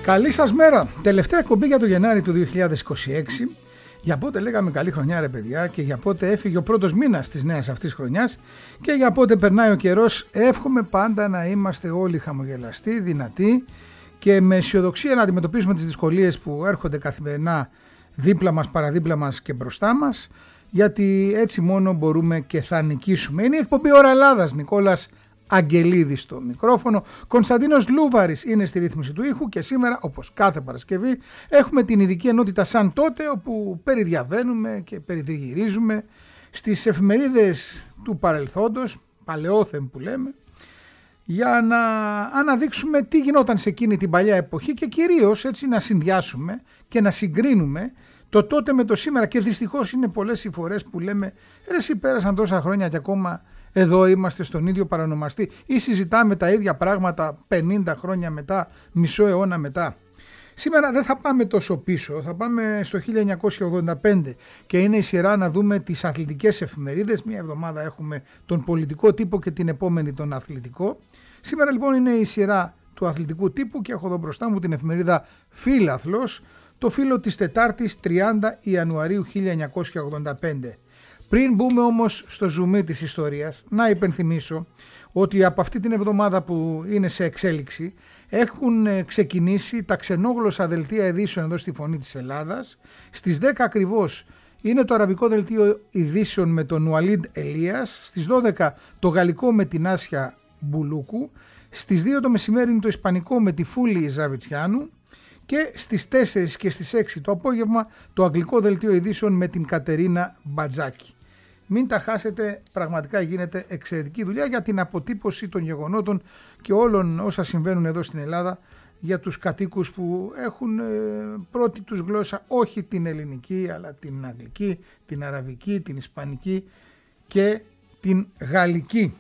Καλή σας μέρα. Τελευταία εκπομπή για το Γενάρη του 2026. Για πότε λέγαμε καλή χρονιά ρε παιδιά και για πότε έφυγε ο πρώτος μήνας της νέας αυτής χρονιάς και για πότε περνάει ο καιρός. Εύχομαι πάντα να είμαστε όλοι χαμογελαστοί, δυνατοί και με αισιοδοξία να αντιμετωπίσουμε τις δυσκολίες που έρχονται καθημερινά δίπλα μας, παραδίπλα μας και μπροστά μας, γιατί έτσι μόνο μπορούμε και θα νικήσουμε. Είναι η εκπομπή Ώρα Ελλάδας. Νικόλας Αγγελίδης στο μικρόφωνο, Κωνσταντίνος Λούβαρης είναι στη ρύθμιση του ήχου και σήμερα, όπως κάθε Παρασκευή, έχουμε την ειδική ενότητα Σαν Τότε, όπου περιδιαβαίνουμε και περιτριγυρίζουμε στις εφημερίδες του παρελθόντος, παλαιόθεν που λέμε, για να αναδείξουμε τι γινόταν σε εκείνη την παλιά εποχή και κυρίως έτσι να συνδυάσουμε και να συγκρίνουμε το τότε με το σήμερα. Και δυστυχώς είναι πολλές οι φορές που λέμε ρε εσύ πέρασαν τόσα χρόνια και ακόμα εδώ είμαστε στον ίδιο παρανομαστή ή συζητάμε τα ίδια πράγματα 50 χρόνια μετά, μισό αιώνα μετά. Σήμερα δεν θα πάμε τόσο πίσω, θα πάμε στο 1985 και είναι η σειρά να δούμε τις αθλητικές εφημερίδες. Μια εβδομάδα έχουμε τον πολιτικό τύπο και την επόμενη τον αθλητικό. Σήμερα λοιπόν είναι η σειρά του αθλητικού τύπου και έχω εδώ μπροστά μου την εφημερίδα Φύλαθλος, το φύλλο της Τετάρτης 30 Ιανουαρίου 1985. Πριν μπούμε όμως στο ζουμί της ιστορίας, να υπενθυμίσω ότι από αυτή την εβδομάδα που είναι σε εξέλιξη έχουν ξεκινήσει τα ξενόγλωσσα δελτία ειδήσεων εδώ στη Φωνή της Ελλάδας. Στις 10 ακριβώς είναι το αραβικό δελτίο ειδήσεων με τον Ουαλίντ Ελίας, στις 12 το γαλλικό με την Άσια Μπουλούκου, στις 2 το μεσημέρι είναι το ισπανικό με τη Φούλη Ζαβιτσιάνου και στις 4 και στις 6 το απόγευμα το αγγλικό δελτίο ειδήσεων με την Κατερίνα Μπατζάκη. Μην τα χάσετε, πραγματικά γίνεται εξαιρετική δουλειά για την αποτύπωση των γεγονότων και όλων όσα συμβαίνουν εδώ στην Ελλάδα για τους κατοίκους που έχουν πρώτη τους γλώσσα όχι την ελληνική αλλά την αγγλική, την αραβική, την ισπανική και την γαλλική.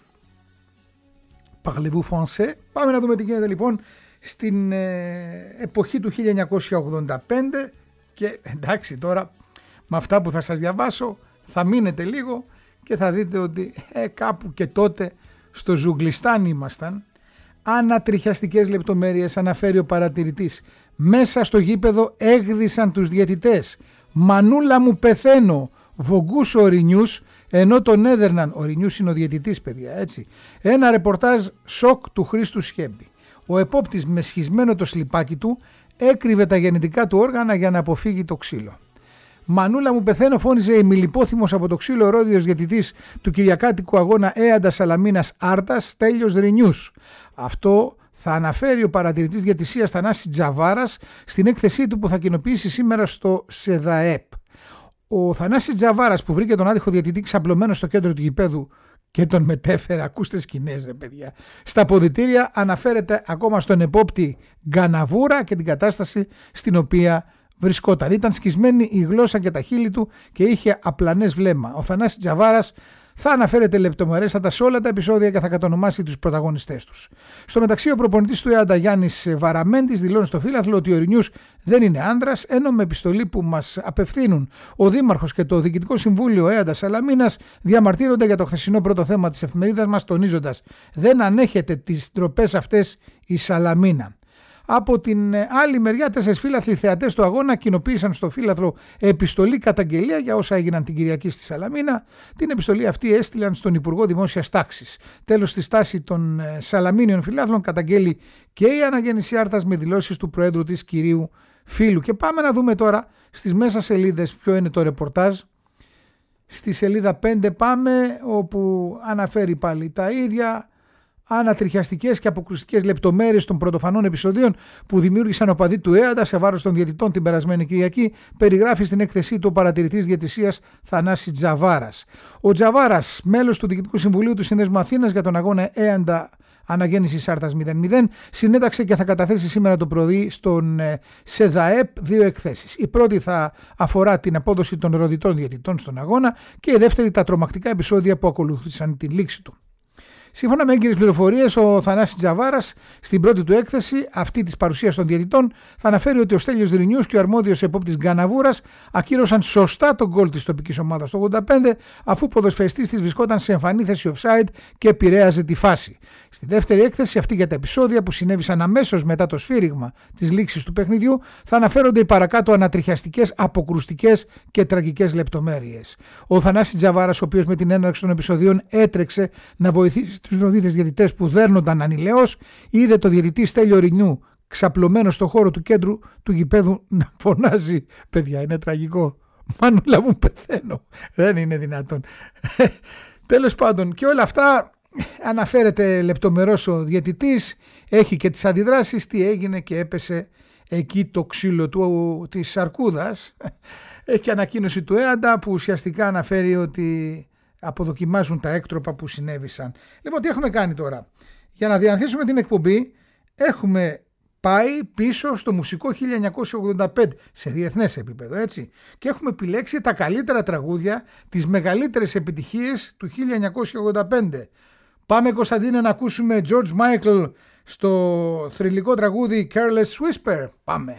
Parlez-vous français? Πάμε να δούμε τι γίνεται λοιπόν στην εποχή του 1985 και εντάξει τώρα με αυτά που θα σας διαβάσω θα μείνετε λίγο και θα δείτε ότι κάπου και τότε στο Ζουγκλιστάν ήμασταν. Ανατριχιαστικές λεπτομέρειες αναφέρει ο παρατηρητής. Μέσα στο γήπεδο έγδισαν τους διαιτητές. Μανούλα μου πεθαίνω, βογκούς ο Ρινιούς, ενώ τον έδερναν. Ο Ρινιούς είναι ο διαιτητής παιδιά, έτσι. Ένα ρεπορτάζ σοκ του Χρήστου Σχέμπη. Ο επόπτης με σχισμένο το σλιπάκι του έκρυβε τα γεννητικά του όργανα για να αποφύγει το ξύλο. Μανούλα μου πεθαίνω, φώνησε ημιλιπόθυμος από το ξύλο ρόδιος διαιτητής του κυριακάτικου αγώνα Έαντα Σαλαμίνας Άρτας, Στέλιος Ρινιούς. Αυτό θα αναφέρει ο παρατηρητής διαιτησίας Θανάσης Τζαβάρας στην έκθεσή του που θα κοινοποιήσει σήμερα στο ΣΕΔΑΕΠ. Ο Θανάσης Τζαβάρας που βρήκε τον άδειχο διαιτητή ξαπλωμένο στο κέντρο του γηπέδου και τον μετέφερε, ακούστε σκηνές ρε παιδιά, στα αποδυτήρια, αναφέρεται ακόμα στον επόπτη Γκαναβούρα και την κατάσταση στην οποία βρισκόταν. Ήταν σκισμένη η γλώσσα και τα χείλη του και είχε απλανές βλέμμα. Ο Θανάσης Τζαβάρας θα αναφέρεται λεπτομερέστατα σε όλα τα επεισόδια και θα κατονομάσει τους πρωταγωνιστές τους. Στο μεταξύ, ο προπονητής του Έαντα Γιάννης Βαραμέντης δηλώνει στο Φύλαθλο ότι ο Ρινιούς δεν είναι άνδρας, ενώ με επιστολή που μας απευθύνουν ο Δήμαρχος και το Διοικητικό Συμβούλιο Έαντα Σαλαμίνας διαμαρτύρονται για το χθεσινό πρώτο θέμα της εφημερίδας μας, τονίζοντας «Δεν ανέχεται τις ντροπές αυτές η Σαλαμίνα». Από την άλλη μεριά, 4 φύλαθλοι θεατές του αγώνα κοινοποίησαν στο Φύλαθλο επιστολή καταγγελία για όσα έγιναν την Κυριακή στη Σαλαμίνα. Την επιστολή αυτή έστειλαν στον Υπουργό Δημόσιας Τάξης. Τέλος, στη στάση των Σαλαμίνιων φυλάθλων καταγγέλει και η αναγέννηση Άρτας με δηλώσεις του Προέδρου της κυρίου Φίλου. Και πάμε να δούμε τώρα στις μέσα σελίδες ποιο είναι το ρεπορτάζ. Στη σελίδα 5 πάμε, όπου αναφέρει πάλι τα ίδια. Ανατριχιαστικές και αποκρουστικές λεπτομέρειες των πρωτοφανών επεισοδίων που δημιούργησαν οπαδοί του Έαντα σε βάρος των διαιτητών την περασμένη Κυριακή, περιγράφει στην έκθεσή του ο παρατηρητής διαιτησίας Θανάσης Τζαβάρας. Ο Τζαβάρας, μέλος του Διοικητικού Συμβουλίου του Συνδέσμου Αθήνας για τον αγώνα Έαντα Αναγέννησης Άρτας 0-0, συνέταξε και θα καταθέσει σήμερα το πρωί στον ΣΕΔΑΕΠ 2 εκθέσεις. Η πρώτη θα αφορά την απόδοση των ροδιτών διαιτητών στον αγώνα και η δεύτερη τα τρομακτικά επεισόδια που ακολούθησαν την λήξη του. Σύμφωνα με έγκυρες πληροφορίες, ο Θανάσης Τζαβάρας στην πρώτη του έκθεση, αυτή της παρουσίας των διαιτητών, θα αναφέρει ότι ο Στέλιος Δρινιούς και ο αρμόδιος επόπτης Γκαναβούρας ακύρωσαν σωστά τον γκολ της τοπικής ομάδας το 85, αφού ο ποδοσφαιριστής της βρισκόταν σε εμφανή θέση offside και επηρέαζε τη φάση. Στη δεύτερη έκθεση, αυτή για τα επεισόδια που συνέβησαν αμέσως μετά το σφύριγμα της λήξης του παιχνιδιού, θα αναφέρονται οι παρακάτω ανατριχιαστικές, αποκρουστικές και τραγικές λεπτομέρειες. Ο Θανάσης Τζαβάρας, ο οποίος με την έναρξη των επεισοδίων έτρεξε να βοηθήσει τους νοδίτες διαιτητές που δέρνονταν ανηλαίως, είδε το διαιτητή Στέλιο Ρινιού ξαπλωμένο στο χώρο του κέντρου του γηπέδου να φωνάζει. Παιδιά, είναι τραγικό. Μανούλα μου, πεθαίνω. Δεν είναι δυνατόν. Τέλος πάντων, και όλα αυτά αναφέρεται λεπτομερώς ο διαιτητής, έχει και τις αντιδράσεις, τι έγινε και έπεσε εκεί το ξύλο της αρκούδας. Έχει και ανακοίνωση του ΕΑΝΤΑ που ουσιαστικά αναφέρει ότι αποδοκιμάζουν τα έκτροπα που συνέβησαν. Λοιπόν, τι έχουμε κάνει τώρα? Για να διανθίσουμε την εκπομπή έχουμε πάει πίσω στο μουσικό 1985 σε διεθνές επίπεδο, έτσι, και έχουμε επιλέξει τα καλύτερα τραγούδια, τις μεγαλύτερες επιτυχίες του 1985. Πάμε, Κωνσταντίνε, να ακούσουμε George Michael στο θρυλικό τραγούδι Careless Whisper. Πάμε.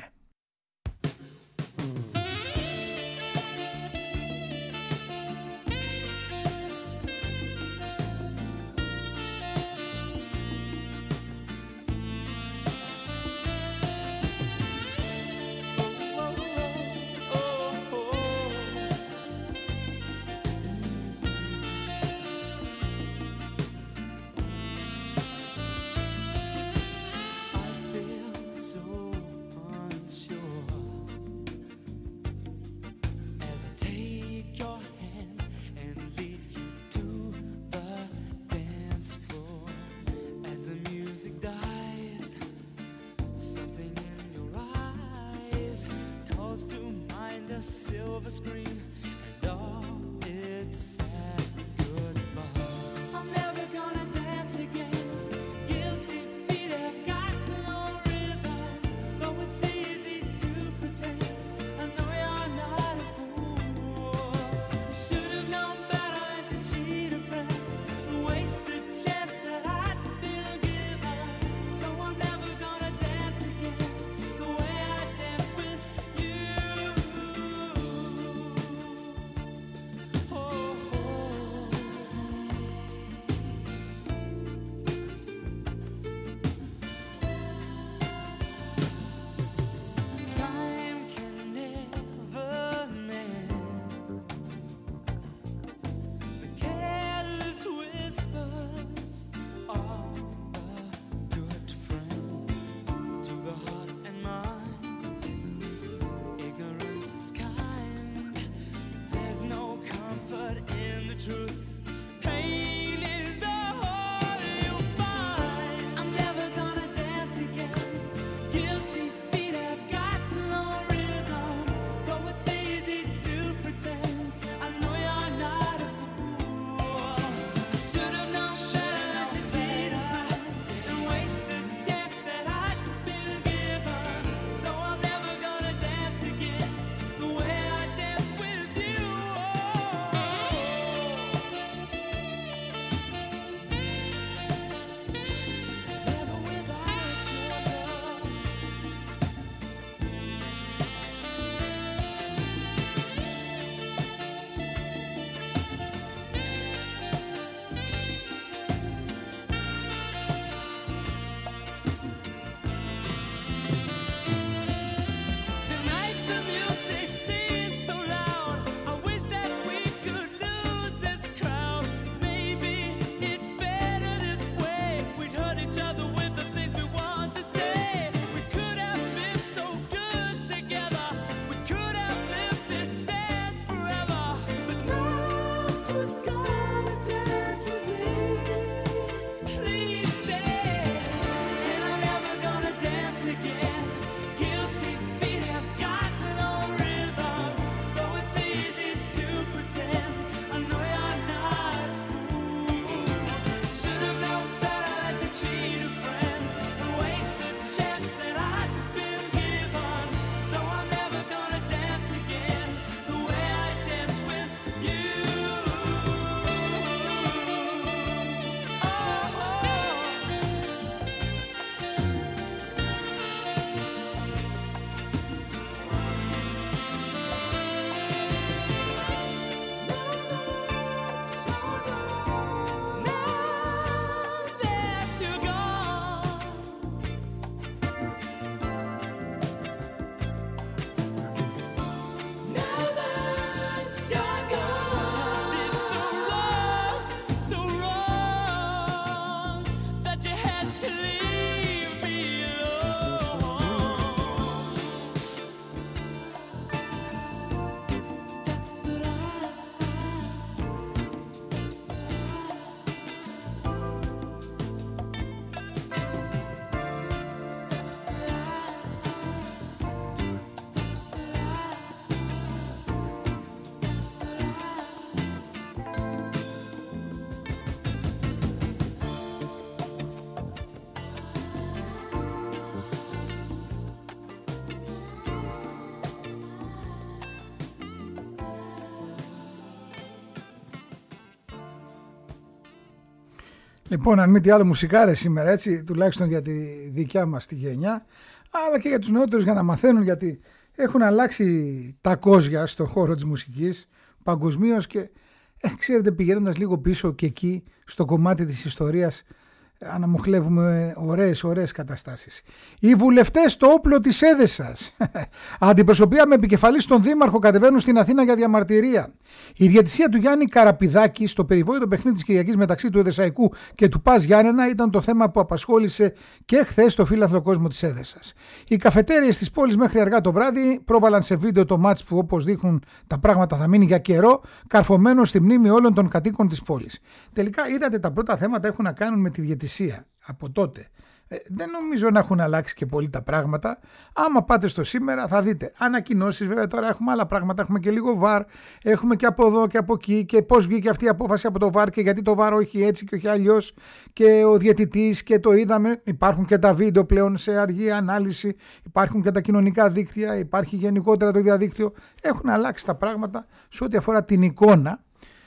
Λοιπόν, αν μη τι άλλο, μουσικάρες σήμερα, έτσι, τουλάχιστον για τη δικιά μας τη γενιά, αλλά και για τους νεότερους για να μαθαίνουν, γιατί έχουν αλλάξει τα κόζια στον χώρο της μουσικής παγκοσμίως και ξέρετε, πηγαίνοντας λίγο πίσω και εκεί στο κομμάτι της ιστορίας αναμοχλεύουμε ωραίες καταστάσεις. Οι βουλευτές στο όπλο της Έδεσας. Αντιπροσωπεία με επικεφαλή στον Δήμαρχο κατεβαίνουν στην Αθήνα για διαμαρτυρία. Η διαιτησία του Γιάννη Καραπηδάκη στο περιβόητο παιχνίδι της Κυριακής μεταξύ του Εδεσαϊκού και του ΠΑΣ Γιάννενα ήταν το θέμα που απασχόλησε και χθες το φύλαθλο κόσμο της Έδεσας. Οι καφετέριες της πόλης μέχρι αργά το βράδυ πρόβαλαν σε βίντεο το μάτς που, όπως δείχνουν τα πράγματα, θα μείνει για καιρό καρφωμένο στη μνήμη όλων των κατοίκων της πόλης. Τελικά, είδατε, τα πρώτα θέματα έχουν να κάνουν με τη διαιτησία από τότε. Δεν νομίζω να έχουν αλλάξει και πολύ τα πράγματα. Άμα πάτε στο σήμερα θα δείτε ανακοινώσεις, βέβαια τώρα έχουμε άλλα πράγματα, έχουμε και λίγο βαρ, έχουμε και από εδώ και από εκεί και πώς βγήκε αυτή η απόφαση από το βαρ και γιατί το βαρ όχι έτσι και όχι αλλιώς και ο διαιτητής και το είδαμε. Υπάρχουν και τα βίντεο πλέον σε αργή ανάλυση, υπάρχουν και τα κοινωνικά δίκτυα, υπάρχει γενικότερα το διαδίκτυο. Έχουν αλλάξει τα πράγματα σε ό,τι αφορά την εικόνα.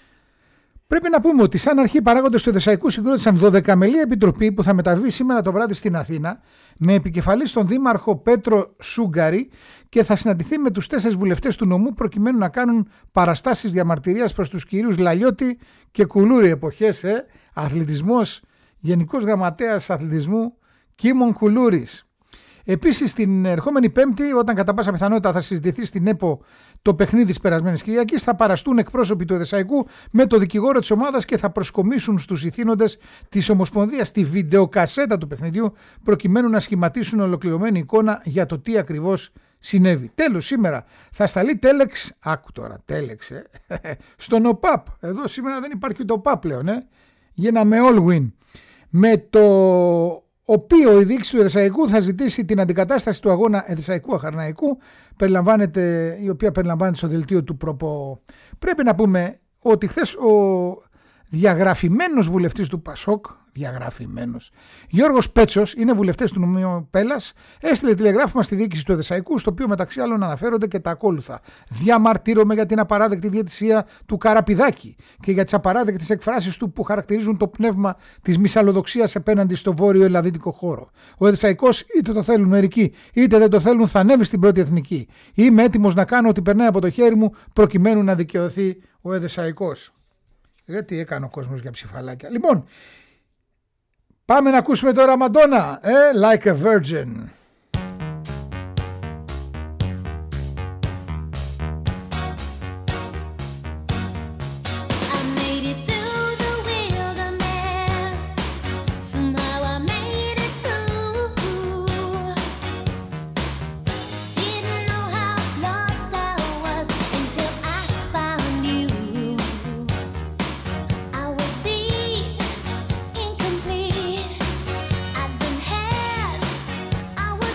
Πρέπει να πούμε ότι σαν αρχή παράγοντες του Εδεσαϊκού συγκρότησαν 12μελή επιτροπή που θα μεταβεί σήμερα το βράδυ στην Αθήνα με επικεφαλή στον Δήμαρχο Πέτρο Σούγκαρη και θα συναντηθεί με τους 4 βουλευτές του νομού προκειμένου να κάνουν παραστάσεις διαμαρτυρίας προς τους κυρίους Λαλιώτη και Κουλούρη. Εποχές, αθλητισμός, Γενικός Γραμματέας Αθλητισμού Κίμων Κουλούρης. Επίσης, την ερχόμενη Πέμπτη, όταν κατά πάσα πιθανότητα θα συζητηθεί στην ΕΠΟ το παιχνίδι της περασμένης Κυριακής, θα παραστούν εκπρόσωποι του Εδεσαϊκού με το δικηγόρο της ομάδας και θα προσκομίσουν στους ηθήνοντες της Ομοσπονδίας τη βιντεοκασέτα του παιχνιδιού, προκειμένου να σχηματίσουν ολοκληρωμένη εικόνα για το τι ακριβώς συνέβη. Τέλος, σήμερα θα σταλεί τέλεξ, άκου τώρα, τέλεξ, στον ΟΠΑΠ. Εδώ σήμερα δεν υπάρχει ούτε ΟΠΑΠ πλέον, γίναμε all win. Με το οποίο η διοίκηση του Εδεσαϊκού θα ζητήσει την αντικατάσταση του αγώνα Εδεσαϊκού Αχαρναϊκού, η οποία περιλαμβάνεται στο δελτίο του ΠΡΟΠΟ. Πρέπει να πούμε ότι χθες ο διαγραφημένος βουλευτής του ΠΑΣΟΚ, Γιώργος Πέτσος, είναι βουλευτές του Νομίου Πέλλας, έστειλε τηλεγράφημα στη διοίκηση του Εδεσαϊκού, στο οποίο μεταξύ άλλων αναφέρονται και τα ακόλουθα. Διαμαρτύρομαι για την απαράδεκτη διαιτησία του Καραπηδάκη και για τις απαράδεκτες εκφράσεις του που χαρακτηρίζουν το πνεύμα της μυσαλλοδοξίας απέναντι στο βόρειο ελλαδίτικο χώρο. Ο Εδεσαϊκός, είτε το θέλουν μερικοί, είτε δεν το θέλουν, θα ανέβει στην πρώτη εθνική. Είμαι έτοιμος να κάνω ό,τι περνάει από το χέρι μου προκειμένου να δικαιωθεί ο Εδεσαϊκός. Τι έκανε ο κόσμος για ψηφαλάκια. Λοιπόν, πάμε να ακούσουμε τώρα Μαντόνα, Like a Virgin. I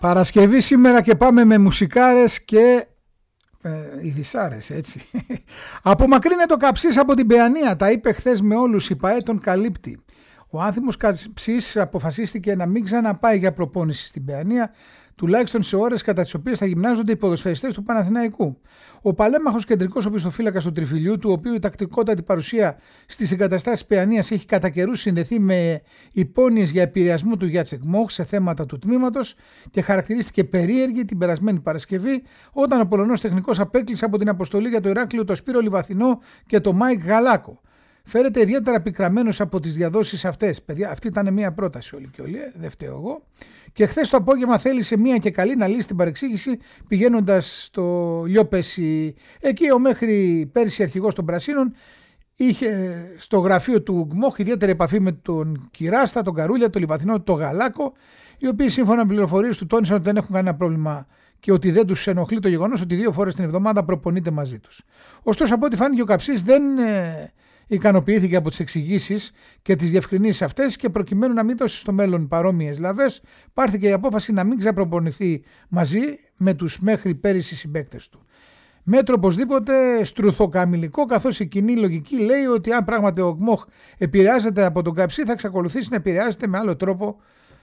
Παρασκευή σήμερα και πάμε με μουσικάρες και ειδισάρες, έτσι. Απομακρύνεται το Καψής από την Παιανία, τα είπε χθες με όλους, η ΠΑΕ τον καλύπτει. Ο άνθιμος Καψής αποφασίστηκε να μην ξαναπάει για προπόνηση στην Παιανία, τουλάχιστον σε ώρες κατά τις οποίες θα γυμνάζονται οι ποδοσφαιριστές του Παναθηναϊκού. Ο παλέμαχος κεντρικός οπισθοφύλακας του Τριφυλιού, του οποίου η τακτικότατη παρουσία στις εγκαταστάσεις Παιανίας έχει κατά καιρούς συνδεθεί με υπόνοιες για επηρεασμό του Γιάτσεκ Μόχ σε θέματα του τμήματος και χαρακτηρίστηκε περίεργη την περασμένη Παρασκευή, όταν ο Πολωνός τεχνικός απέκλεισε από την αποστολή για το Ηράκλειο το Σπύρο Λιβαθινό και το Μάικ Γαλάκο. Φέρεται ιδιαίτερα πικραμένος από τις διαδόσεις αυτές. Παιδιά, αυτή ήταν μια πρόταση όλη και όλη, δεν φταίω εγώ. Και χθες το απόγευμα θέλησε μια και καλή να λύσει την παρεξήγηση πηγαίνοντας στο Λιόπεση. Εκεί ο μέχρι πέρσι αρχηγός των Πρασίνων είχε στο γραφείο του ΓΜΟΧ ιδιαίτερη επαφή με τον Κυράστα, τον Καρούλια, τον Λιβαθινό, τον Γαλάκο, οι οποίοι σύμφωνα με πληροφορίες του τόνισαν ότι δεν έχουν κανένα πρόβλημα και ότι δεν τους ενοχλεί το γεγονός ότι 2 φορές την εβδομάδα προπονείται μαζί τους. Ωστόσο, από ό,τι φάνηκε, ο Καψής δεν ικανοποιήθηκε από τις εξηγήσεις και τις διευκρινήσεις αυτές και προκειμένου να μην δώσει στο μέλλον παρόμοιες λαβές, πάρθηκε η απόφαση να μην ξαπροπονηθεί μαζί με τους μέχρι πέρυσι συμπαίκτες του. Μέτρο οπωσδήποτε στρουθοκαμιλικό, καθώς η κοινή λογική λέει ότι αν πράγματι ο ΓΜΟΧ επηρεάζεται από τον Καψή, θα εξακολουθήσει να επηρεάζεται με άλλο τρόπο,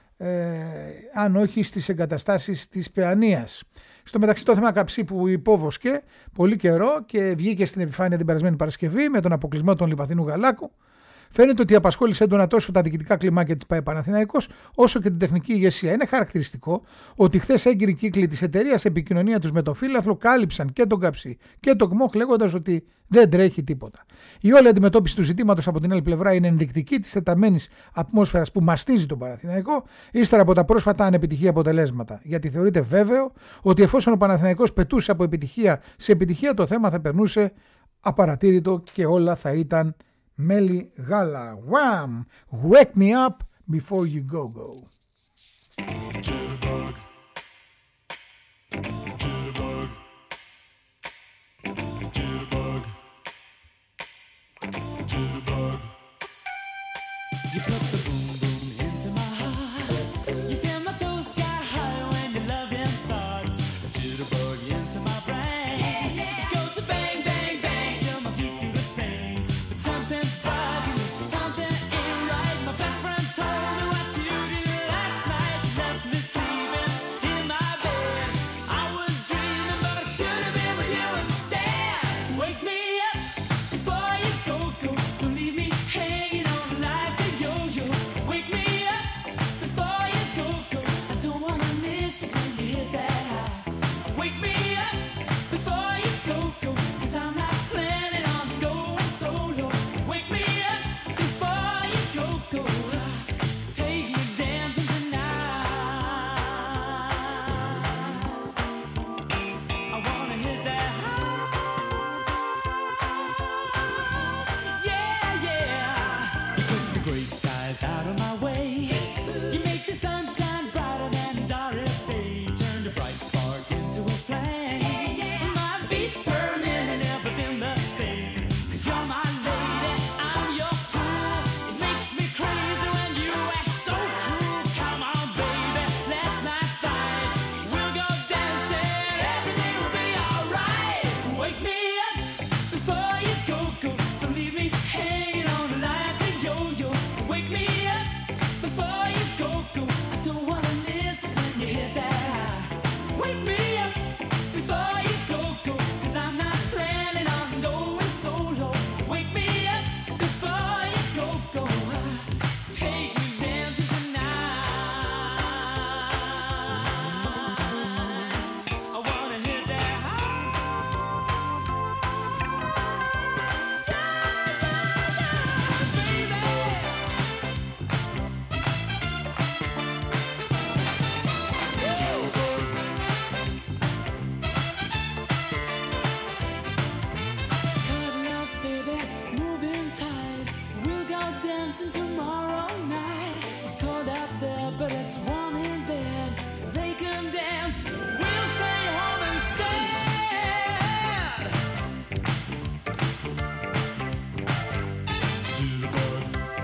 αν όχι στις εγκαταστάσεις της Παιανίας. Στο μεταξύ, το θέμα Καψή που υπόβοσκε πολύ καιρό και βγήκε στην επιφάνεια την περασμένη Παρασκευή με τον αποκλεισμό των Λιβαθινού Γαλάκου, φαίνεται ότι απασχόλησε έντονα τόσο τα διοικητικά κλιμάκια της ΠΑΕ Παναθηναϊκός όσο και την τεχνική ηγεσία. Είναι χαρακτηριστικό ότι χθες έγκυροι κύκλοι της εταιρείας, επικοινωνία τους με τον φύλαθλο, κάλυψαν και τον Καψή και τον ΓΜΟΧ λέγοντας ότι δεν τρέχει τίποτα. Η όλη αντιμετώπιση του ζητήματος από την άλλη πλευρά είναι ενδεικτική της τεταμένης ατμόσφαιρας που μαστίζει τον Παναθηναϊκό ύστερα από τα πρόσφατα ανεπιτυχή αποτελέσματα. Γιατί θεωρείται βέβαιο ότι εφόσον ο Παναθηναϊκός πετούσε από επιτυχία σε επιτυχία, το θέμα θα περνούσε απαρατήρητο και όλα θα ήταν μέλι γάλα. Wham! Wake me up before you go.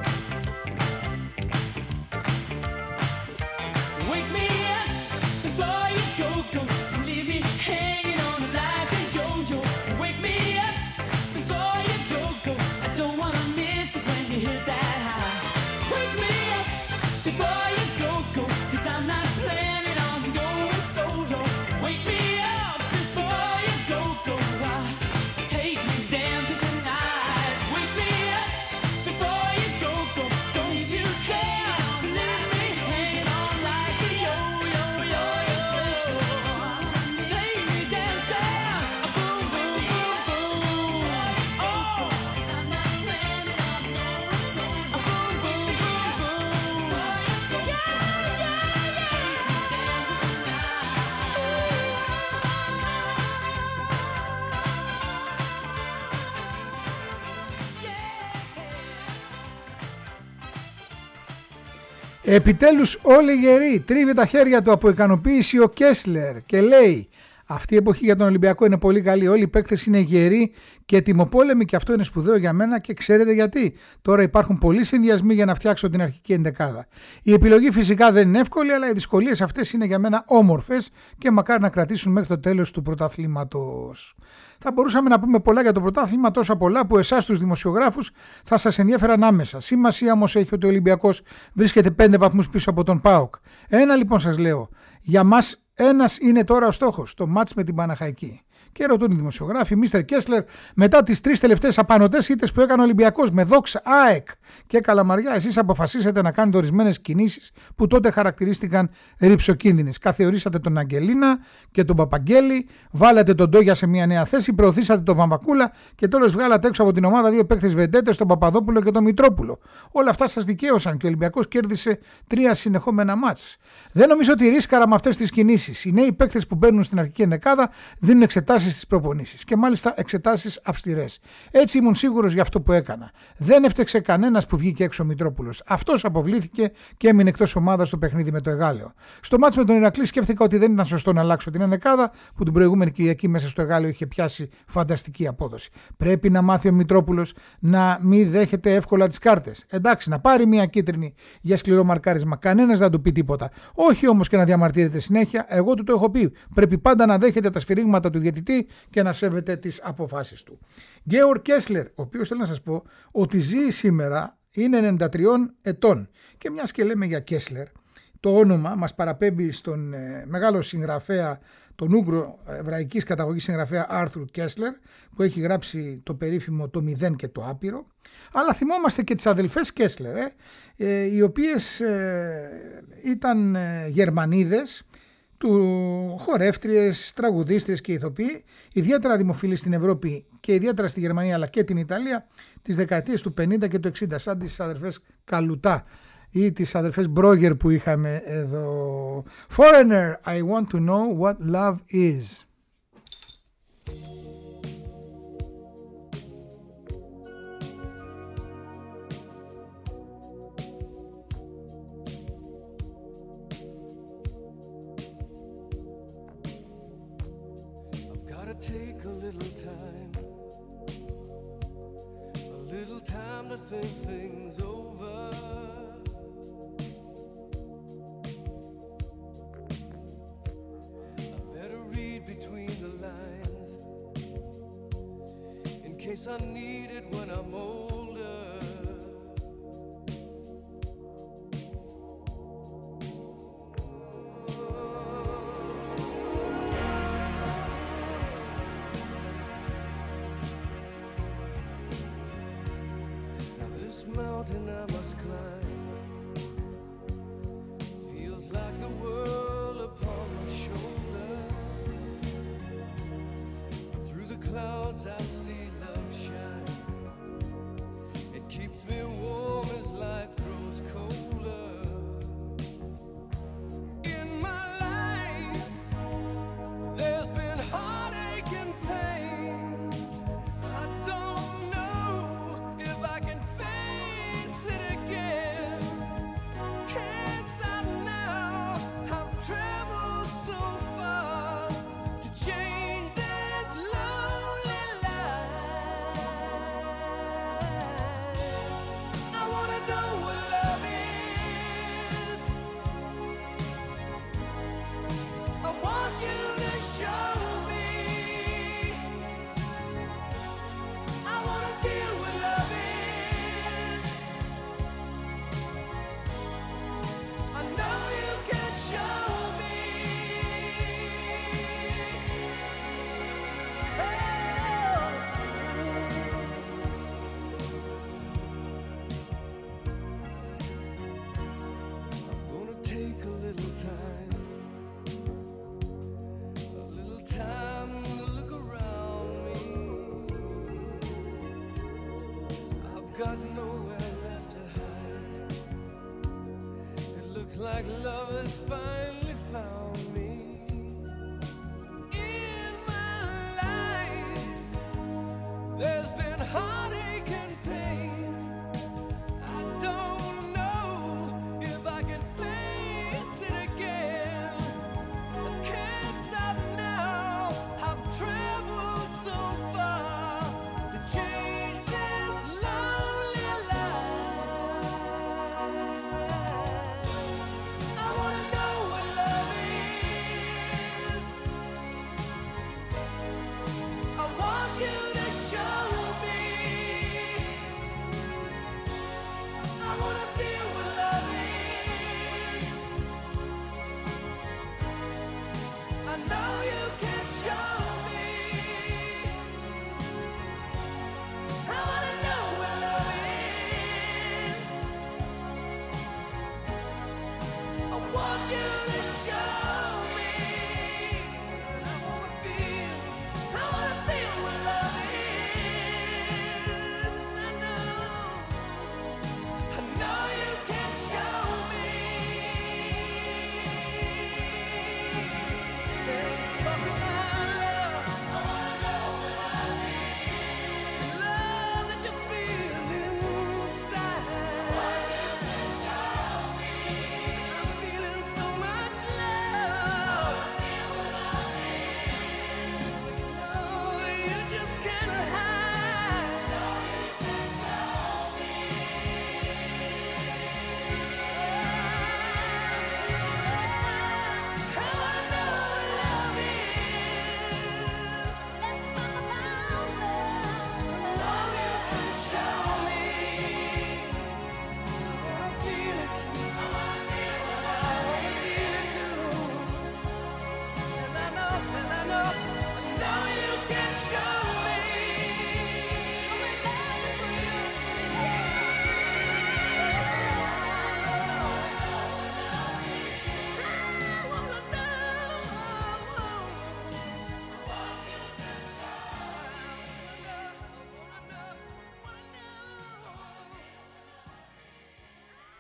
Wake me up before Επιτέλους όλοι γεροί, τρίβει τα χέρια του από ικανοποίηση ο Κέσλερ και λέει: αυτή η εποχή για τον Ολυμπιακό είναι πολύ καλή. Όλοι οι παίκτες είναι γεροί και τιμοπόλεμοι και αυτό είναι σπουδαίο για μένα και ξέρετε γιατί. Τώρα υπάρχουν πολλοί συνδυασμοί για να φτιάξω την αρχική ενδεκάδα. Η επιλογή φυσικά δεν είναι εύκολη, αλλά οι δυσκολίες αυτές είναι για μένα όμορφες και μακάρι να κρατήσουν μέχρι το τέλος του πρωταθλήματος. Θα μπορούσαμε να πούμε πολλά για το πρωτάθλημα, τόσα πολλά που εσάς τους δημοσιογράφους θα σας ενδιαφέραν άμεσα. Σημασία όμως έχει ότι ο Ολυμπιακός βρίσκεται 5 βαθμούς πίσω από τον ΠΑΟΚ. Ένα λοιπόν σας λέω, για μας ένας είναι τώρα ο στόχος, το μάτς με την Παναχαϊκή. Και ρωτούν οι δημοσιογράφοι, Μίστερ Κέσλερ, μετά τις 3 τελευταίες απανωτές ήττες που έκανε ο Ολυμπιακός με Δόξα, ΑΕΚ και Καλαμαριά, εσείς αποφασίσατε να κάνετε ορισμένες κινήσεις που τότε χαρακτηρίστηκαν ρυψοκίνδυνες. Καθιορίσατε τον Αγγελίνα και τον Παπαγγέλη, βάλατε τον Ντόγια σε μια νέα θέση, προωθήσατε τον Βαμβακούλα και τέλος βγάλατε έξω από την ομάδα 2 παίκτες βεντέτες, τον Παπαδόπουλο και τον Μητρόπουλο. Όλα αυτά σας δικαίωσαν και ο Ολυμπιακός κέρδισε 3 συνεχόμενα μάτς. Δεν νομίζω ότι ρίσκαρα με αυτές τις κινήσεις. Οι νέοι παίκτες που μπαίνουν στην αρχική ενδεκάδα δίνουν εξετάσεις στις προπονήσεις και μάλιστα εξετάσεις αυστηρές. Έτσι ήμουν σίγουρος για αυτό που έκανα. Δεν έφτεξε κανένας που βγήκε έξω ο Μητρόπουλος. Αυτός αποβλήθηκε και έμεινε εκτός ομάδας στο παιχνίδι με το Εγάλεο. Στο μάτς με τον Ηρακλή σκέφτηκα ότι δεν ήταν σωστό να αλλάξω την ενδεκάδα που την προηγούμενη Κυριακή μέσα στο Εγάλεο είχε πιάσει φανταστική απόδοση. Πρέπει να μάθει ο Μητρόπουλος να μην δέχεται εύκολα τις κάρτες. Εντάξει, να πάρει μια κίτρινη για σκληρό μαρκάρισμα. Κανένας δεν του πει τίποτα. Όχι όμως και να διαμαρτύρεται συνέχεια. Εγώ του το έχω πει. Πρέπει πάντα να δέχεται τα σφυρίγματα του διαιτητή και να σέβεται τις αποφάσεις του. Γκέορ Κέσλερ, ο οποίος θέλω να σας πω ότι ζει σήμερα, είναι 93 ετών. Και μιας και λέμε για Κέσλερ, το όνομα μας παραπέμπει στον μεγάλο συγγραφέα, τον Ούγκρο εβραϊκής καταγωγής συγγραφέα Άρθουρ Κέσλερ, που έχει γράψει το περίφημο «Το μηδέν και το άπειρο». Αλλά θυμόμαστε και τις αδελφές Κέσλερ, οι οποίες ήταν Γερμανίδες, του χορεύτριες, τραγουδίστριες και ηθοποιοί, ιδιαίτερα δημοφιλείς στην Ευρώπη και ιδιαίτερα στη Γερμανία αλλά και την Ιταλία τις δεκαετίες του 50 και του 60, σαν τις αδελφές Καλουτά ή τις αδελφές Μπρόγερ που είχαμε εδώ. Foreigner, I want to know what love is. Take a little time to think things over. I better read between the lines in case I need it when I'm older. Mountain I must climb feels like the world upon my shoulder. Through the clouds I see love shine. It keeps me warm as life grows colder. In my life there's been heartache and pain. I don't know if I can got nowhere left to hide. It looks like love has finally found me. In my life there's been heartache and pain. I don't know if I can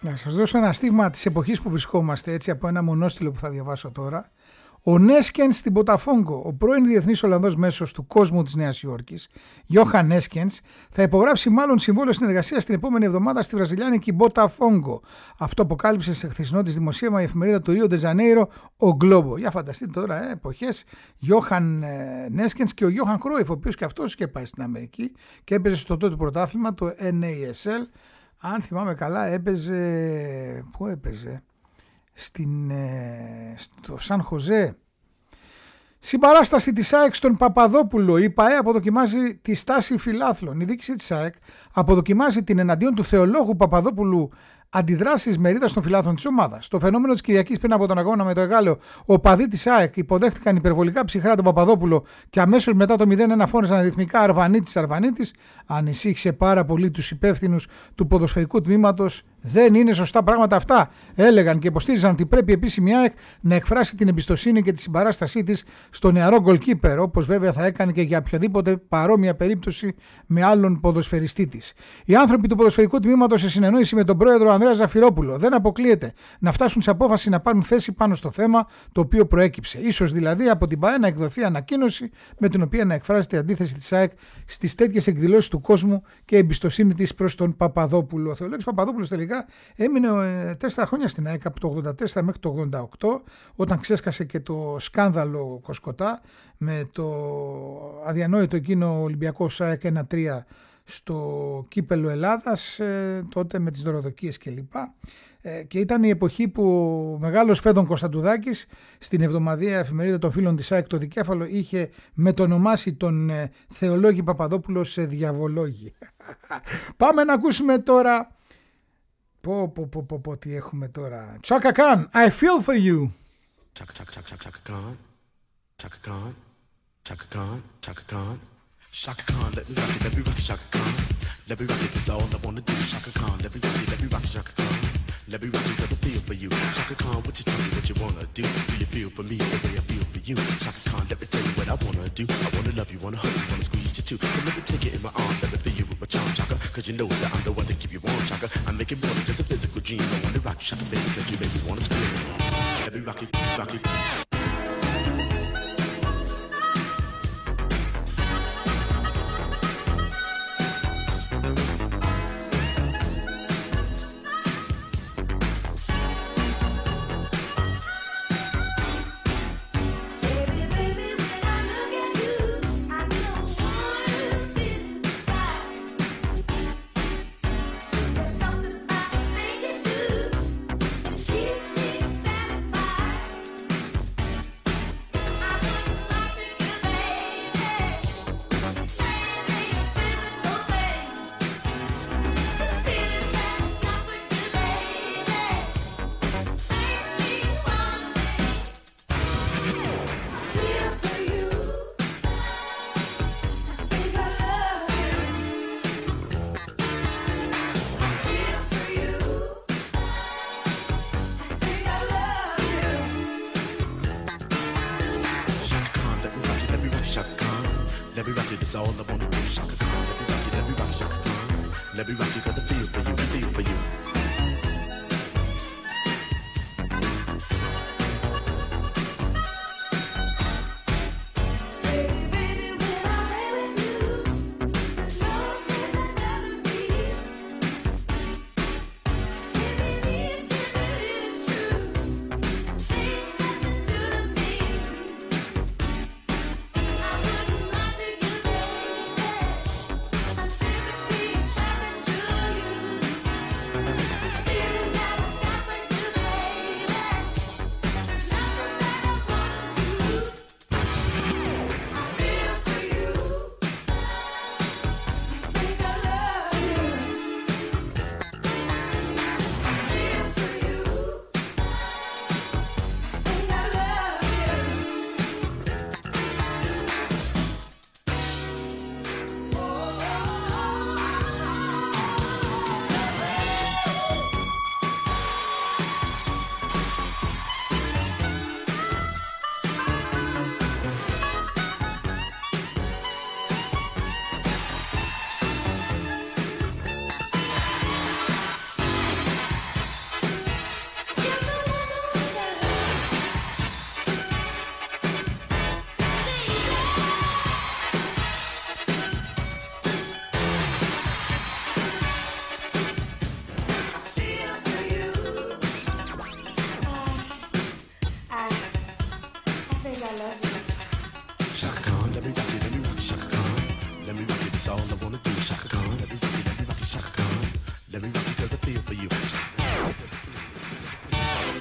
Να σας δώσω ένα στίγμα της εποχής που βρισκόμαστε, έτσι, από ένα μονόστιλο που θα διαβάσω τώρα. Ο Νέσκενς στην Ποταφόγκο, ο πρώην διεθνής Ολλανδός μέσος του κόσμου της Νέας Υόρκης, Γιόχαν Νέσκενς, θα υπογράψει μάλλον συμβόλαιο συνεργασίας την επόμενη εβδομάδα στη βραζιλιάνικη Ποταφόγκο. Αυτό αποκάλυψε σε χθεσινό της δημοσίευμα η εφημερίδα του Ρίο ντε Ζανέιρο, ο Γκλόμπο. Για φανταστείτε τώρα εποχές, Γιόχαν Νέσκενς και ο Γιόχαν Κρόιφ, ο οποίος και αυτός είχε πάει στην Αμερική και έπαιζε στο τότε πρωτάθλημα, το NASL. Αν θυμάμαι καλά, έπαιζε. Πού έπαιζε? Στο Σαν Χοζέ. Συμπαράσταση της ΑΕΚ στον Παπαδόπουλο. Η ΠΑΕ αποδοκιμάζει τη στάση φιλάθλων. Η διοίκηση της ΑΕΚ αποδοκιμάζει την εναντίον του θεολόγου Παπαδόπουλου αντιδράσεις μερίδας των φιλάθλων της ομάδας. Το φαινόμενο της Κυριακής πριν από τον αγώνα με το Εγάλεο, οπαδοί της ΑΕΚ υποδέχτηκαν υπερβολικά ψυχρά τον Παπαδόπουλο και αμέσως μετά το 0-1 φώνησαν ρυθμικά Αρβανίτης. Ανησύχησε πάρα πολύ τους υπεύθυνους του ποδοσφαιρικού τμήματος. Δεν είναι σωστά πράγματα αυτά, έλεγαν και υποστήριζαν ότι πρέπει η επίσημη ΑΕΚ να εκφράσει την εμπιστοσύνη και τη συμπαράστασή της στο νεαρό γκολκίπερ, όπως βέβαια θα έκανε και για οποιαδήποτε παρόμοια περίπτωση με άλλον ποδοσφαιριστή της. Οι άνθρωποι του ποδοσφαιρικού τμήματος, σε συνεννόηση με τον πρόεδρο Ανδρέα Ζαφυρόπουλο, δεν αποκλείεται να φτάσουν σε απόφαση να πάρουν θέση πάνω στο θέμα το οποίο προέκυψε. Ίσως δηλαδή από την ΠΑΕ να εκδοθεί ανακοίνωση με την οποία να εκφράζεται η αντίθεση της ΑΕΚ στις τέτοιες εκδηλώσεις του κόσμου και η εμπιστοσύνη της προς τον Παπαδόπουλο. Ο Θεολόγης Παπαδόπουλος τελικά έμεινε 4 χρόνια στην ΑΕΚ, από το 84 μέχρι το 88, όταν ξέσκασε και το σκάνδαλο Κοσκοτά με το αδιανόητο εκείνο Ολυμπιακό ΑΕΚ 1-3 στο κύπελο Ελλάδας, τότε με τις δωροδοκίες κλπ. Και ήταν η εποχή που ο μεγάλος Φέδων Κωνσταντουδάκης στην εβδομαδιαία εφημερίδα των φίλων της ΑΕΚ το Δικέφαλο είχε μετονομάσει τον Θεολόγη Παπαδόπουλο σε διαβολόγη. Πάμε να ακούσουμε τώρα. Τι έχουμε τώρα. Chaka Khan, I feel for you. Chaka Khan, Chaka Khan, Chaka Khan, Chaka Khan. Chaka Khan, let me rock it, Chaka Khan. Let me rock it, that's all I wanna do. Chaka Khan, let me rock it, Chaka Khan. Let me rock it, got a feel for you. Chaka Khan, what you tell me what you wanna do? Do you feel for me the way I feel for you? Chaka Khan, let me tell you what I wanna do. I wanna love you, wanna hug you, wanna squeeze you too. So let me take it in my arms, let me feel you with my charm, Chaka. Cause you know that I'm the one to keep you warm, Chaka. I make it more than just a physical dream. I wanna rock you, Chaka, baby, cause you make me wanna scream. Let me rock it, rock it. Let me rock it, it's all I wanna do. Chaka Khan, let me rock it, Chaka Khan. Let me rock it, got the feel for you, feel for you.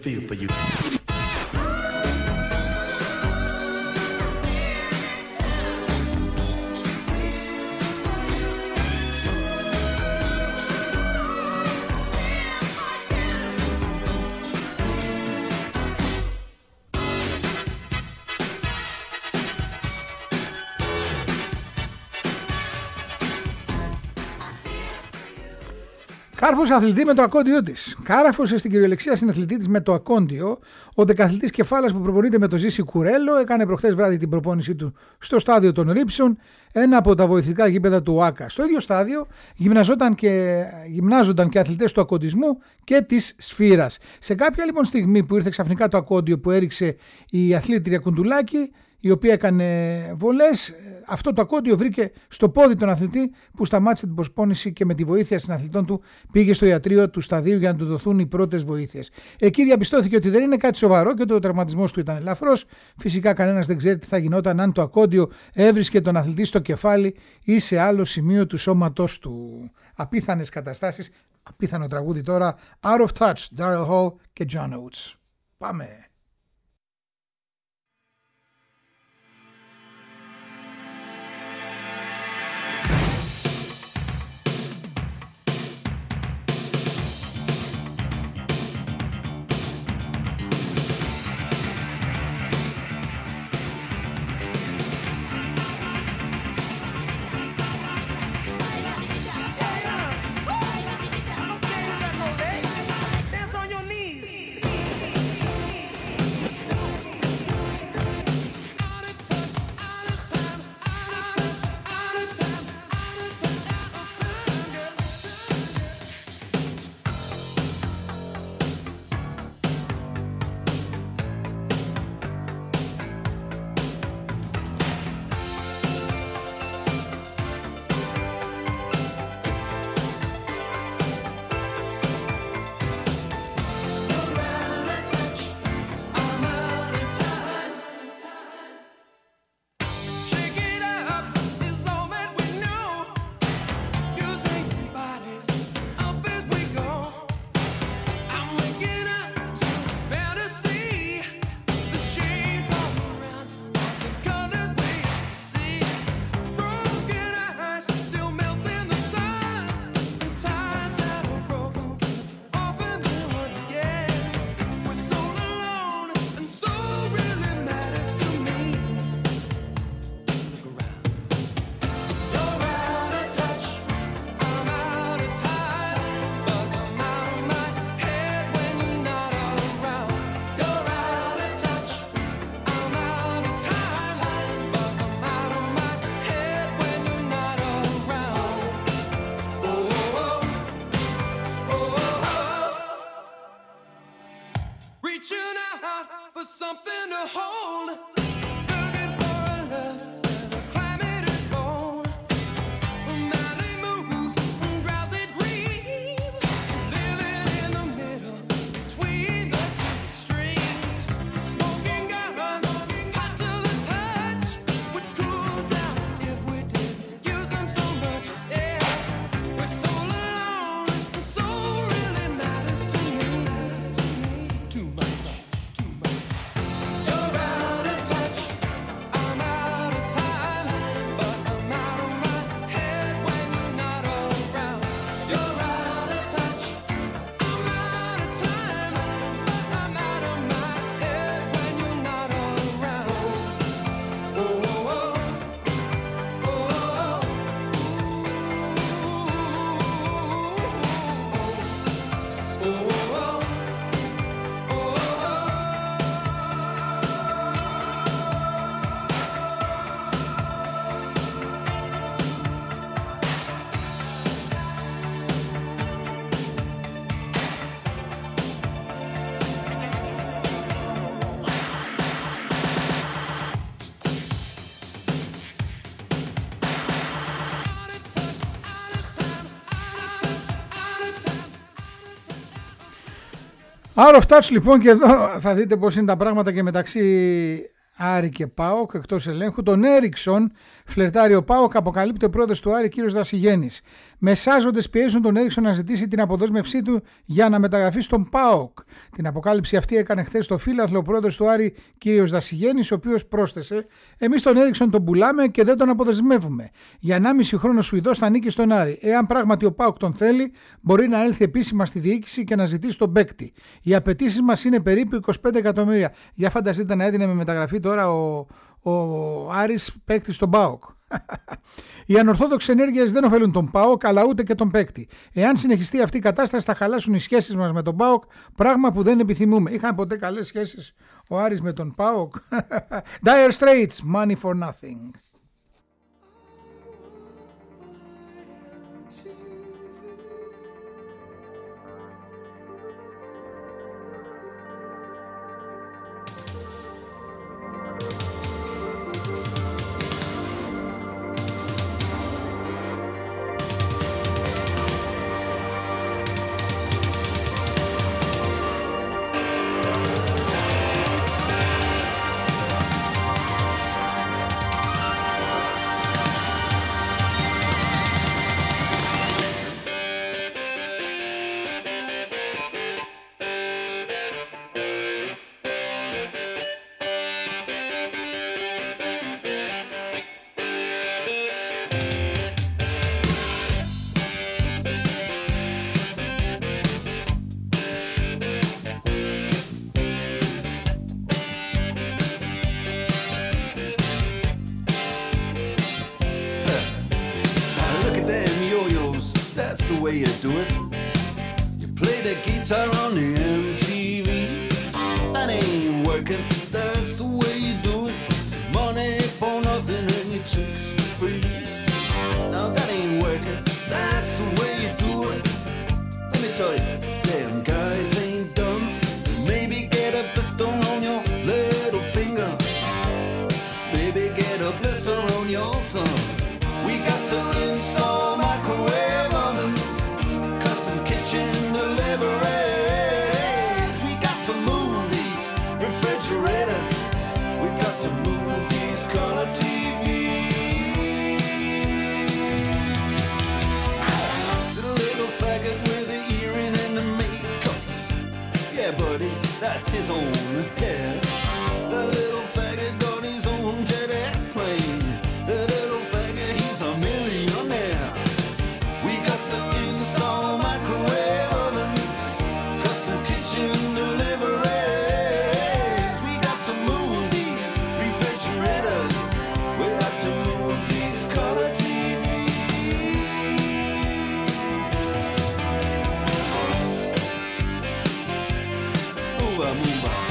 feel for you. Κάρφωσε αθλητή με το ακόντιό της. Κάρφωσε στην κυριολεξία συναθλητή της με το ακόντιο. Ο δεκαθλητής Κεφάλας που προπονείται με το Ζήση Κουρέλο έκανε προχθές βράδυ την προπόνησή του στο στάδιο των Ρήψων, ένα από τα βοηθητικά γήπεδα του ΟΑΚΑ. Στο ίδιο στάδιο γυμνάζονταν και αθλητές του ακοντισμού και της σφύρας. Σε κάποια λοιπόν στιγμή που ήρθε ξαφνικά το ακόντιο που έριξε η αθλήτρια Κουντουλάκη, η οποία έκανε βολές, αυτό το ακόντιο βρήκε στο πόδι τον αθλητή που σταμάτησε την προσπόνηση και με τη βοήθεια συναθλητών του πήγε στο ιατρείο του σταδίου για να του δοθούν οι πρώτες βοήθειες. Εκεί διαπιστώθηκε ότι δεν είναι κάτι σοβαρό και ότι ο τραυματισμός του ήταν ελαφρώς. Φυσικά κανένας δεν ξέρει τι θα γινόταν αν το ακόντιο έβρισκε τον αθλητή στο κεφάλι ή σε άλλο σημείο του σώματός του. Απίθανες καταστάσεις, απίθανο τραγούδι τώρα, Out of Touch, Daryl Hall και John Oates. Πάμε! Out of touch λοιπόν, και εδώ θα δείτε πως είναι τα πράγματα και μεταξύ Άρη και ΠΑΟΚ εκτός ελέγχου. Τον Έριξον φλερτάρει ο ΠΑΟΚ, αποκαλύπτει ο πρόεδρος του Άρη κ. Δασιγέννης. Μεσάζοντες πιέζουν τον Έριξον να ζητήσει την αποδέσμευσή του για να μεταγραφεί στον ΠΑΟΚ. Την αποκάλυψη αυτή έκανε χθες το φύλαθλο ο πρόεδρος του Άρη κ. Δασιγέννης, ο οποίος πρόσθεσε: «Εμείς τον Έριξον τον πουλάμε και δεν τον αποδεσμεύουμε. Για 1,5 χρόνο Σουηδός θα ανήκει στον Άρη. Εάν πράγματι ο ΠΑΟΚ τον θέλει, μπορεί να έλθει επίσημα στη διοίκηση και να ζητήσει τον παίκτη. Οι απαιτήσεις μας είναι περίπου 25 εκατομμύρια». Για φανταστείτε να έδινε με μεταγραφή τώρα ο Άρης παίκτη στον ΠΑΟΚ. Οι ανορθόδοξες ενέργειες δεν ωφελούν τον ΠΑΟΚ αλλά ούτε και τον παίκτη. Εάν συνεχιστεί αυτή η κατάσταση θα χαλάσουν οι σχέσεις μας με τον ΠΑΟΚ, πράγμα που δεν επιθυμούμε. Είχαν ποτέ καλές σχέσεις ο Άρης με τον ΠΑΟΚ? Dire Straits, Money for Nothing. way you do it. You play the guitar on the MTV. That ain't working, that's the way you do it. Money for nothing and your chicks for free. Now that ain't working, that's the way you do it. Let me tell you, damn guys ain't dumb. Maybe get a blister on your little finger. Maybe get a blister on your thumb. We got to install microwave ovens, custom kitchen deliveries. We got to move these refrigerators. We got to move these color TVs. To the little faggot with the earring and the makeup. Yeah, buddy, that's his own hair. The little faggot got his own jet airplane. The little faggot, he's a millionaire. We got to install microwave oven, custom kitchen deliveries. We got to move these refrigerators. We got to move these color TVs. Move on, move on.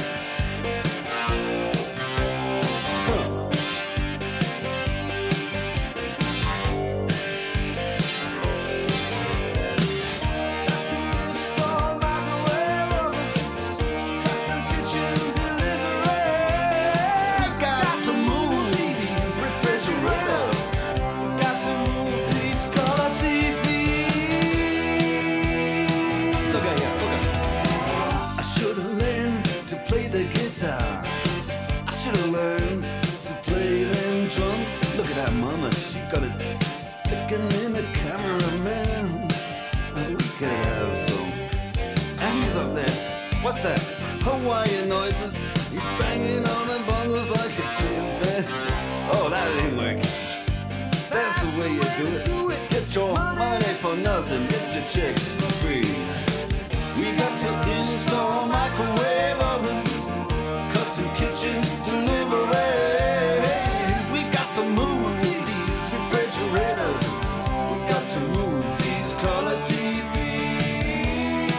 Mama, she got it sticking in the cameraman. Oh, we could have some. And he's up there. What's that? Hawaiian noises. He's banging on the bongos like a chimpanzee. Oh, that ain't working. That's the way you do it. Get your money for nothing. Get your chicks for free. We got to install microwave oven, custom kitchen delivery. We got to move refrigerators. We got to move these color TVs.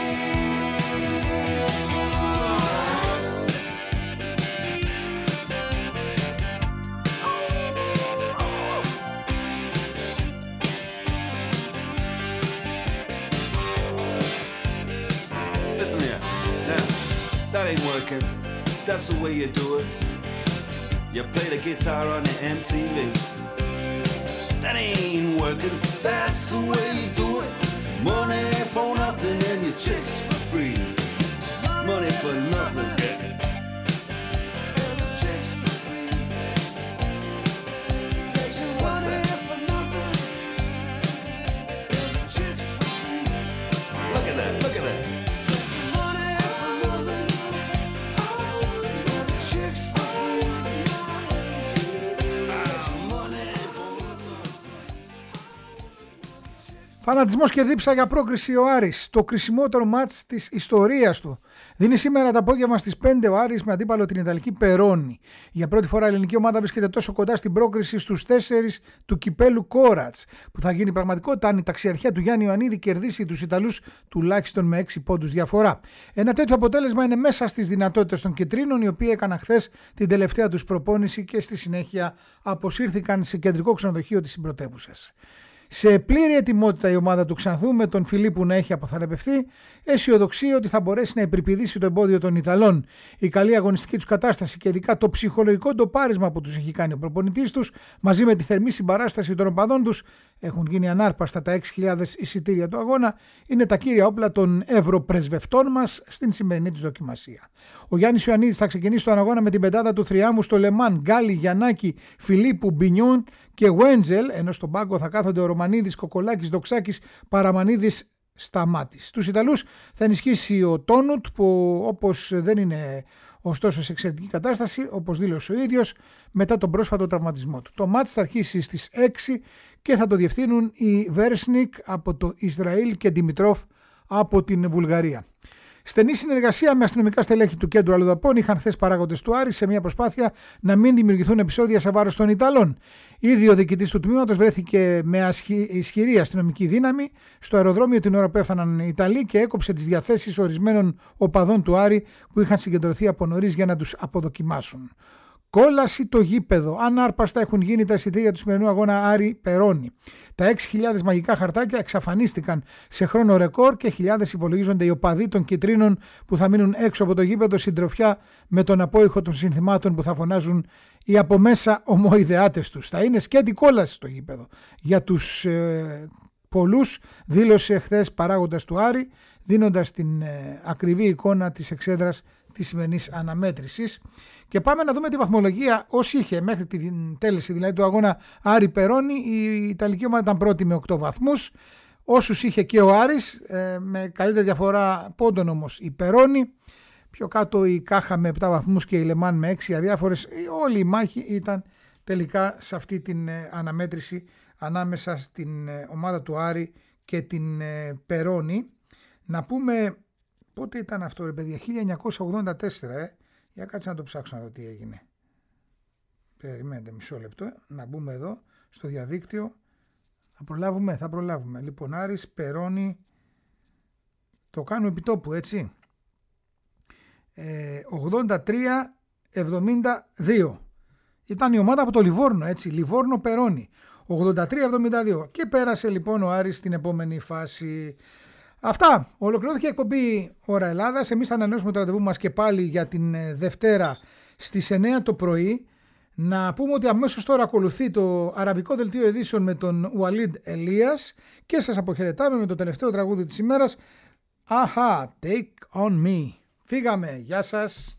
Listen here, now, that ain't working. That's the way you do it. You play the guitar on the MTV. That ain't working, that's the way you do it. Money for nothing and your chicks for free. Money for nothing and your chicks Φανατισμός και δίψα για πρόκριση ο Άρης, το κρισιμότερο μάτς της ιστορίας του. Δίνει σήμερα το απόγευμα στις 5 ο Άρης με αντίπαλο την Ιταλική Περόνη. Για πρώτη φορά η ελληνική ομάδα βρίσκεται τόσο κοντά στην πρόκριση στους 4 του κυπέλου Κόρατς, που θα γίνει πραγματικότητα αν η ταξιαρχία του Γιάννη Ιωαννίδη κερδίσει τους Ιταλούς τουλάχιστον με 6 πόντους διαφορά. Ένα τέτοιο αποτέλεσμα είναι μέσα στις δυνατότητες των κυτρίνων, οι οποίοι έκαναν χθες την τελευταία τους προπόνηση και στη συνέχεια αποσύρθηκαν σε κεντρικό ξενοδοχείο της συμπρωτεύουσας. Σε πλήρη ετοιμότητα η ομάδα του Ξανθού, με τον Φιλίππου να έχει αποθαρρευτεί, αισιοδοξεί ότι θα μπορέσει να υπερπηδήσει το εμπόδιο των Ιταλών. Η καλή αγωνιστική τους κατάσταση και ειδικά το ψυχολογικό ντοπάρισμα που τους έχει κάνει ο προπονητής τους, μαζί με τη θερμή συμπαράσταση των οπαδών τους, έχουν γίνει ανάρπαστα τα 6.000 εισιτήρια του αγώνα, είναι τα κύρια όπλα των ευρωπρεσβευτών μας στην σημερινή τους δοκιμασία. Ο Γιάννης Ιωαννίδης θα ξεκινήσει τον αγώνα με την πεντάδα του θριάμβου στο Λεμάν, Γκάλι, Γιαννάκη, Φιλίππου, Μπινιόν και Γουέντζελ, ενώ στον πάγκο θα κάθονται ο Ρωμανίδης, Κοκολάκης, Δοξάκης, Παραμανίδης, Σταμάτης. Στους Ιταλούς θα ενισχύσει ο Τόνουτ, που όπως δεν είναι ωστόσο σε εξαιρετική κατάσταση, όπως δήλωσε ο ίδιος, μετά τον πρόσφατο τραυματισμό του. Το μάτς θα αρχίσει στις 6 και θα το διευθύνουν οι Βέρσνικ από το Ισραήλ και Δημητρόφ από την Βουλγαρία. Στενή συνεργασία με αστυνομικά στελέχη του κέντρου αλλοδαπών είχαν χθες παράγοντες του Άρη σε μια προσπάθεια να μην δημιουργηθούν επεισόδια σε βάρος των Ιταλών. Ήδη ο διοικητής του τμήματος βρέθηκε με ισχυρή αστυνομική δύναμη στο αεροδρόμιο την ώρα που έφταναν οι Ιταλοί και έκοψε τις διαθέσεις ορισμένων οπαδών του Άρη που είχαν συγκεντρωθεί από νωρίς για να τους αποδοκιμάσουν. Κόλαση το γήπεδο. Ανάρπαστα έχουν γίνει τα εισιτήρια του σημερινού αγώνα Άρη Περόνη. Τα 6.000 μαγικά χαρτάκια εξαφανίστηκαν σε χρόνο ρεκόρ και χιλιάδες υπολογίζονται οι οπαδοί των κυτρίνων που θα μείνουν έξω από το γήπεδο συντροφιά με τον απόϊχο των συνθημάτων που θα φωνάζουν οι από μέσα ομοειδεάτες τους. Θα είναι σκέτη κόλαση στο γήπεδο. Για τους πολλούς, δήλωσε χθες παράγοντας του Άρη, δίνοντας την ακριβή εικόνα της εξέδρας της σημερινής αναμέτρησης. Και πάμε να δούμε τη βαθμολογία όσοι είχε μέχρι την τέλεση δηλαδή του αγώνα Άρη Περόνη. Η Ιταλική ομάδα ήταν πρώτη με 8 βαθμούς, όσους είχε και ο Άρης, με καλύτερη διαφορά πόντων όμως η Περόνη. Πιο κάτω η Κάχα με 7 βαθμούς και η Λεμάν με 6 αδιάφορες. Όλη η μάχη ήταν τελικά σε αυτή την αναμέτρηση ανάμεσα στην ομάδα του Άρη και την Περόνη. Να πούμε πότε ήταν αυτό ρε παιδιά, 1984 Για κάτσε να το ψάξω να δω τι έγινε. Περιμένετε μισό λεπτό, να μπούμε εδώ στο διαδίκτυο. Θα προλάβουμε. Λοιπόν, Άρης Περόνη, το κάνω επί τόπου, έτσι. 83-72. Ήταν η ομάδα από το Λιβόρνο, έτσι. Λιβόρνο Περόνη. 83-72. Και πέρασε λοιπόν ο Άρης στην επόμενη φάση. Αυτά. Ολοκληρώθηκε η εκπομπή Ώρα Ελλάδας. Εμείς θα ανανεώσουμε το ραντεβού μας και πάλι για την Δευτέρα στις 9 το πρωί. Να πούμε ότι αμέσως τώρα ακολουθεί το αραβικό δελτίο ειδήσεων με τον Ουαλίντ Ελίας και σας αποχαιρετάμε με το τελευταίο τραγούδι της ημέρας. Αχα, Take On Me. Φύγαμε. Γεια σας.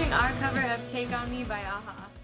our cover of Take On Me by a-ha.